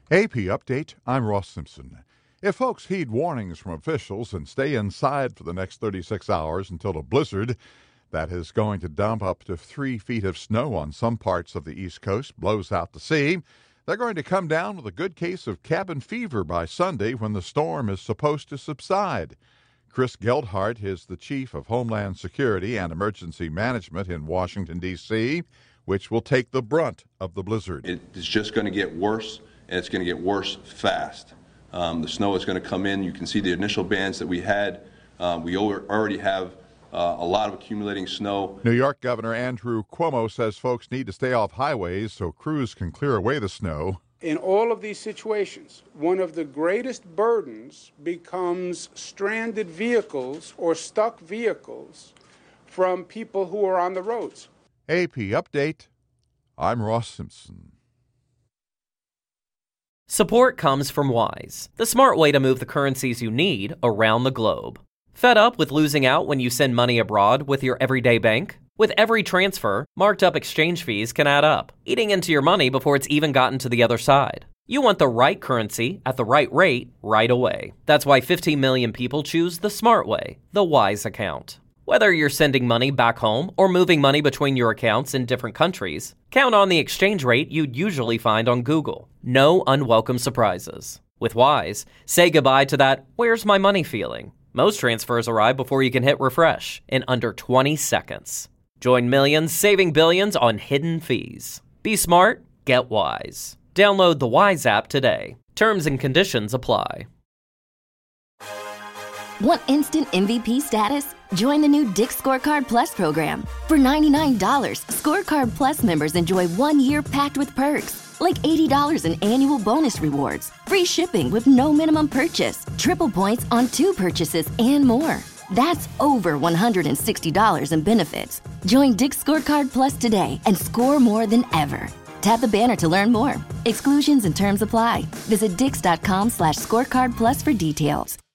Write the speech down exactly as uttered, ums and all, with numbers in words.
A P Update, I'm Ross Simpson. If folks heed warnings from officials and stay inside for the next thirty-six hours until a blizzard that is going to dump up to three feet of snow on some parts of the East Coast blows out to sea, they're going to come down with a good case of cabin fever by Sunday when the storm is supposed to subside. Chris Geldhart is the Chief of Homeland Security and Emergency Management in Washington, D C, which will take the brunt of the blizzard. It's just going to get worse, and it's going to get worse fast. Um, the snow is going to come in. You can see the initial bands that we had. Um, we already have uh, a lot of accumulating snow. New York Governor Andrew Cuomo says folks need to stay off highways so crews can clear away the snow. In all of these situations, one of the greatest burdens becomes stranded vehicles or stuck vehicles from people who are on the roads. A P Update, I'm Ross Simpson. Support comes from Wise, the smart way to move the currencies you need around the globe. Fed up with losing out when you send money abroad with your everyday bank? With every transfer, marked up exchange fees can add up, eating into your money before it's even gotten to the other side. You want the right currency at the right rate right away. That's why fifteen million people choose the smart way, the Wise account. Whether you're sending money back home or moving money between your accounts in different countries, count on the exchange rate you'd usually find on Google. No unwelcome surprises. With Wise, say goodbye to that "where's my money" feeling. Most transfers arrive before you can hit refresh in under twenty seconds. Join millions saving billions on hidden fees. Be smart, get Wise. Download the Wise app today. Terms and conditions apply. Want instant M V P status? Join the new Dick's Scorecard Plus program. For ninety-nine dollars, Scorecard Plus members enjoy one year packed with perks, like eighty dollars in annual bonus rewards, free shipping with no minimum purchase, triple points on two purchases, and more. That's over one hundred sixty dollars in benefits. Join Dick's Scorecard Plus today and score more than ever. Tap the banner to learn more. Exclusions and terms apply. Visit dix.com slash scorecard plus for details.